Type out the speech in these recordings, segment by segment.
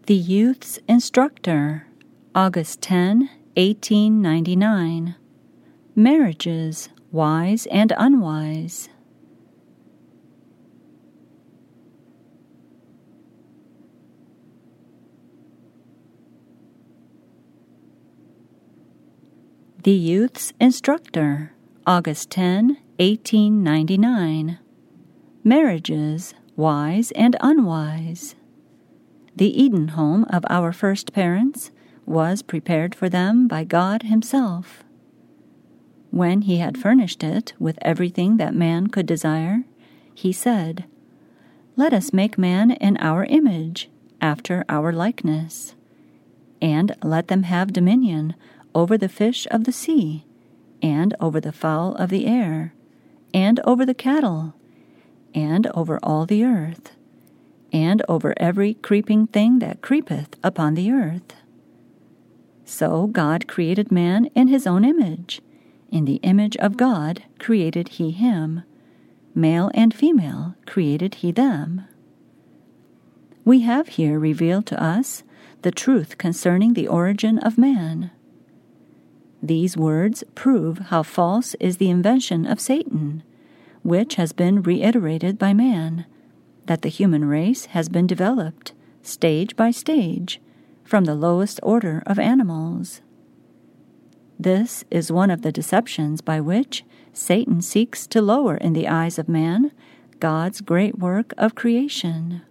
The Youth's Instructor, August 10, 1899. Marriages, Wise and Unwise. The Youth's Instructor, August 10, 1899. Marriages, Wise and Unwise. The Eden home of our first parents was prepared for them by God Himself. When He had furnished it with everything that man could desire, He said, "Let us make man in our image, after our likeness, and let them have dominion over the fish of the sea, and over the fowl of the air, and over the cattle, and over all the earth, and over every creeping thing that creepeth upon the earth." So God created man in His own image. In the image of God created He him. Male and female created He them. We have here revealed to us the truth concerning the origin of man. These words prove how false is the invention of Satan, which has been reiterated by man, that the human race has been developed, stage by stage, from the lowest order of animals. This is one of the deceptions by which Satan seeks to lower in the eyes of man God's great work of creation.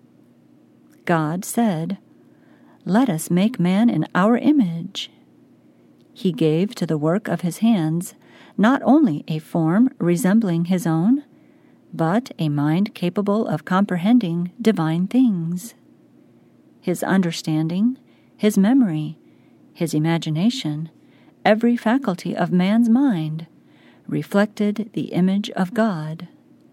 God said, "Let us make man in our image." He gave to the work of His hands not only a form resembling His own, but a mind capable of comprehending divine things. His understanding, His memory, His imagination, every faculty of man's mind, reflected the image of God.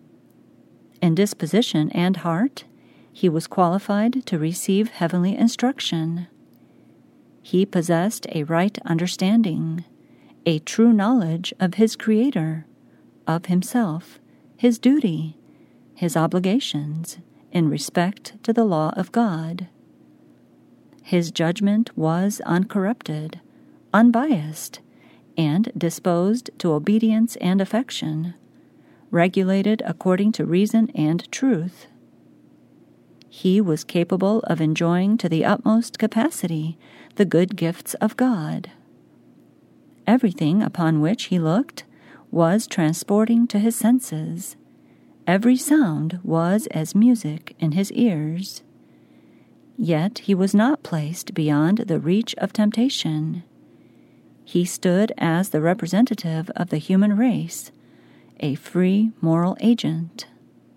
In disposition and heart, he was qualified to receive heavenly instruction. He possessed a right understanding, a true knowledge of his Creator, of himself, his duty, his obligations in respect to the law of God. His judgment was uncorrupted, unbiased, and disposed to obedience and affection, regulated according to reason and truth. He was capable of enjoying to the utmost capacity the good gifts of God. Everything upon which he looked was transporting to his senses. Every sound was as music in his ears. Yet he was not placed beyond the reach of temptation. He stood as the representative of the human race, a free moral agent.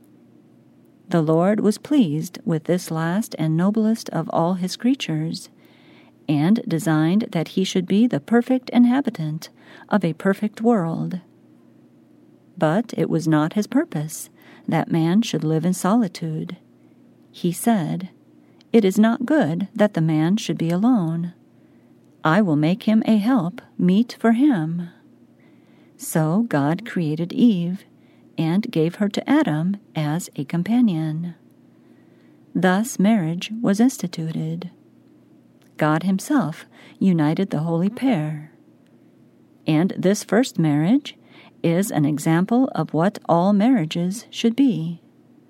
The Lord was pleased with this last and noblest of all His creatures, and designed that he should be the perfect inhabitant of a perfect world. But it was not His purpose that man should live in solitude. He said, "It is not good that the man should be alone. I will make him a help meet for him." So God created Eve and gave her to Adam as a companion. Thus marriage was instituted. God Himself united the holy pair. And this first marriage is an example of what all marriages should be.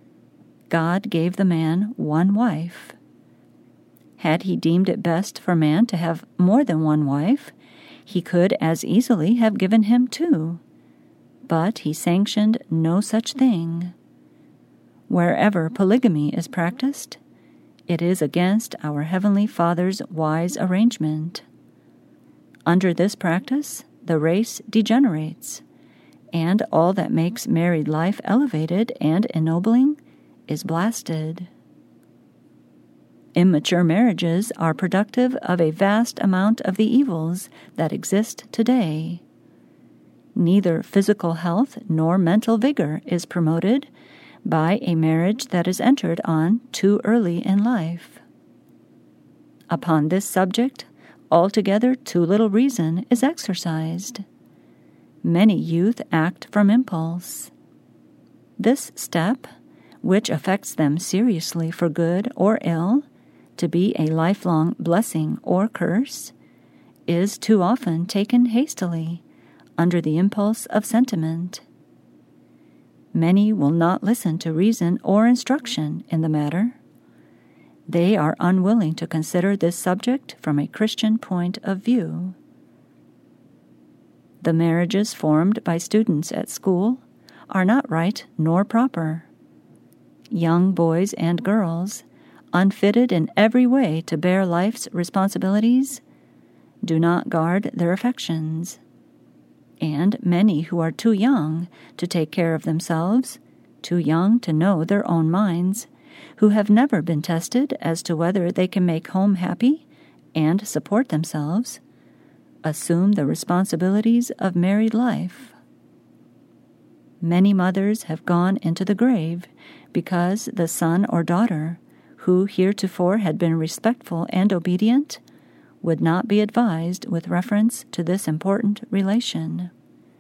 God gave the man one wife. Had He deemed it best for man to have more than one wife, He could as easily have given him two. But He sanctioned no such thing. Wherever polygamy is practiced, it is against our Heavenly Father's wise arrangement. Under this practice, the race degenerates, and all that makes married life elevated and ennobling is blasted. Immature marriages are productive of a vast amount of the evils that exist today. Neither physical health nor mental vigor is promoted by a marriage that is entered on too early in life. Upon this subject, altogether too little reason is exercised. Many youth act from impulse. This step, which affects them seriously for good or ill, to be a lifelong blessing or curse, is too often taken hastily, under the impulse of sentiment. Many will not listen to reason or instruction in the matter. They are unwilling to consider this subject from a Christian point of view. The marriages formed by students at school are not right nor proper. Young boys and girls, unfitted in every way to bear life's responsibilities, do not guard their affections. And many who are too young to take care of themselves, too young to know their own minds, who have never been tested as to whether they can make home happy and support themselves, assume the responsibilities of married life. Many mothers have gone into the grave because the son or daughter, who heretofore had been respectful and obedient, would not be advised with reference to this important relation.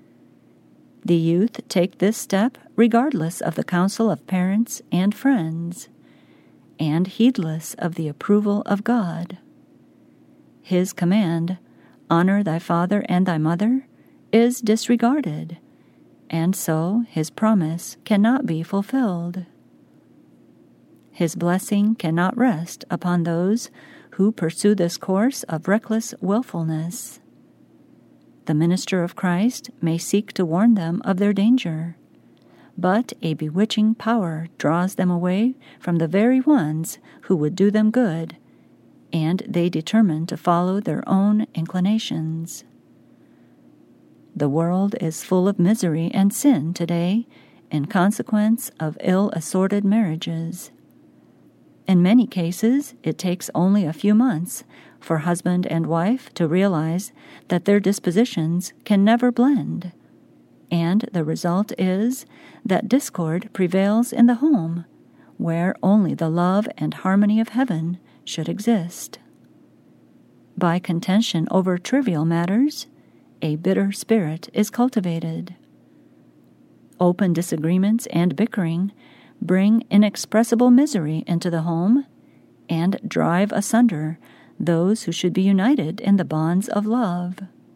The youth take this step regardless of the counsel of parents and friends, and heedless of the approval of God. His command, "Honor thy father and thy mother," is disregarded, and so his promise cannot be fulfilled. His blessing cannot rest upon those who pursue this course of reckless willfulness. The minister of Christ may seek to warn them of their danger, but a bewitching power draws them away from the very ones who would do them good, and they determine to follow their own inclinations. The world is full of misery and sin today in consequence of ill-assorted marriages. In many cases, it takes only a few months for husband and wife to realize that their dispositions can never blend, and the result is that discord prevails in the home, where only the love and harmony of heaven should exist. By contention over trivial matters, a bitter spirit is cultivated. Open disagreements and bickering bring inexpressible misery into the home and drive asunder those who should be united in the bonds of love.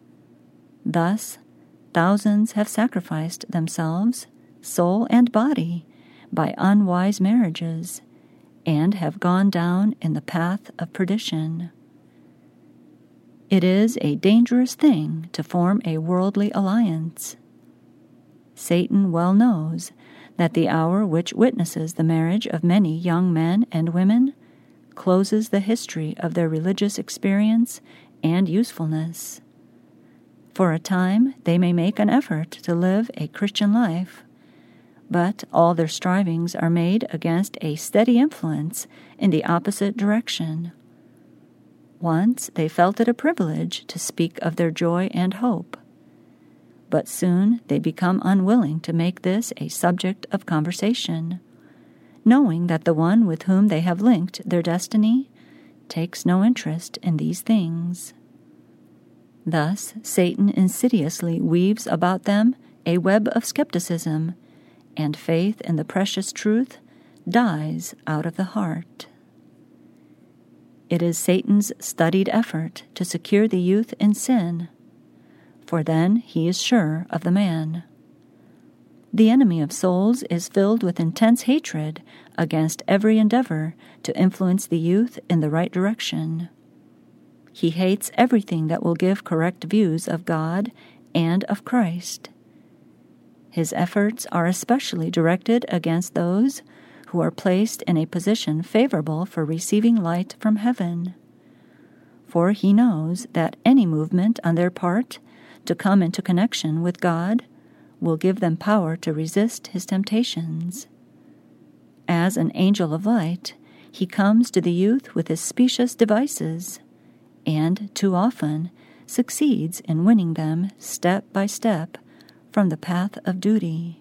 Thus, thousands have sacrificed themselves, soul and body, by unwise marriages, and have gone down in the path of perdition. It is a dangerous thing to form a worldly alliance. Satan well knows that the hour which witnesses the marriage of many young men and women closes the history of their religious experience and usefulness. For a time, they may make an effort to live a Christian life, but all their strivings are made against a steady influence in the opposite direction. Once they felt it a privilege to speak of their joy and hope, but soon they become unwilling to make this a subject of conversation, knowing that the one with whom they have linked their destiny takes no interest in these things. Thus, Satan insidiously weaves about them a web of skepticism, and faith in the precious truth dies out of the heart. It is Satan's studied effort to secure the youth in sin, for then he is sure of the man. The enemy of souls is filled with intense hatred against every endeavor to influence the youth in the right direction. He hates everything that will give correct views of God and of Christ. His efforts are especially directed against those who are placed in a position favorable for receiving light from heaven, for he knows that any movement on their part to come into connection with God will give them power to resist his temptations. As an angel of light, he comes to the youth with his specious devices, and too often succeeds in winning them step by step from the path of duty.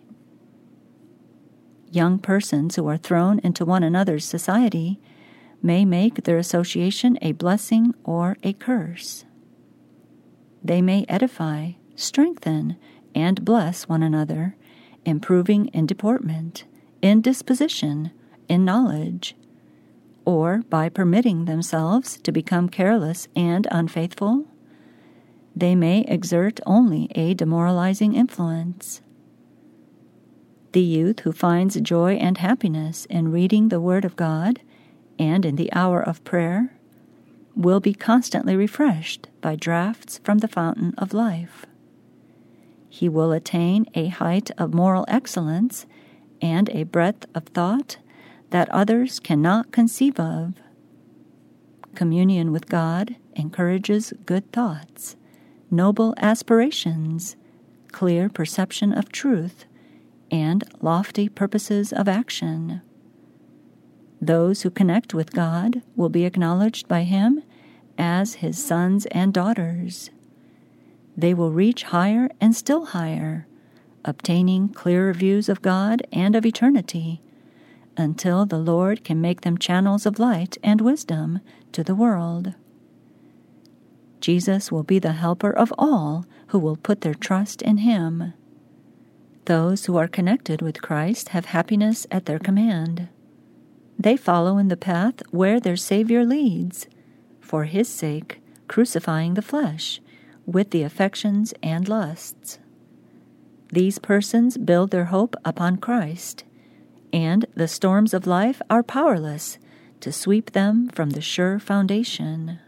Young persons who are thrown into one another's society may make their association a blessing or a curse. They may edify, strengthen, and bless one another, improving in deportment, in disposition, in knowledge, or by permitting themselves to become careless and unfaithful, they may exert only a demoralizing influence. The youth who finds joy and happiness in reading the Word of God and in the hour of prayer will be constantly refreshed by draughts from the fountain of life. He will attain a height of moral excellence and a breadth of thought that others cannot conceive of. Communion with God encourages good thoughts, noble aspirations, clear perception of truth, and lofty purposes of action. Those who connect with God will be acknowledged by Him as His sons and daughters. They will reach higher and still higher, obtaining clearer views of God and of eternity, until the Lord can make them channels of light and wisdom to the world. Jesus will be the helper of all who will put their trust in Him. Those who are connected with Christ have happiness at their command. They follow in the path where their Savior leads, for His sake, crucifying the flesh with the affections and lusts. These persons build their hope upon Christ, and the storms of life are powerless to sweep them from the sure foundation.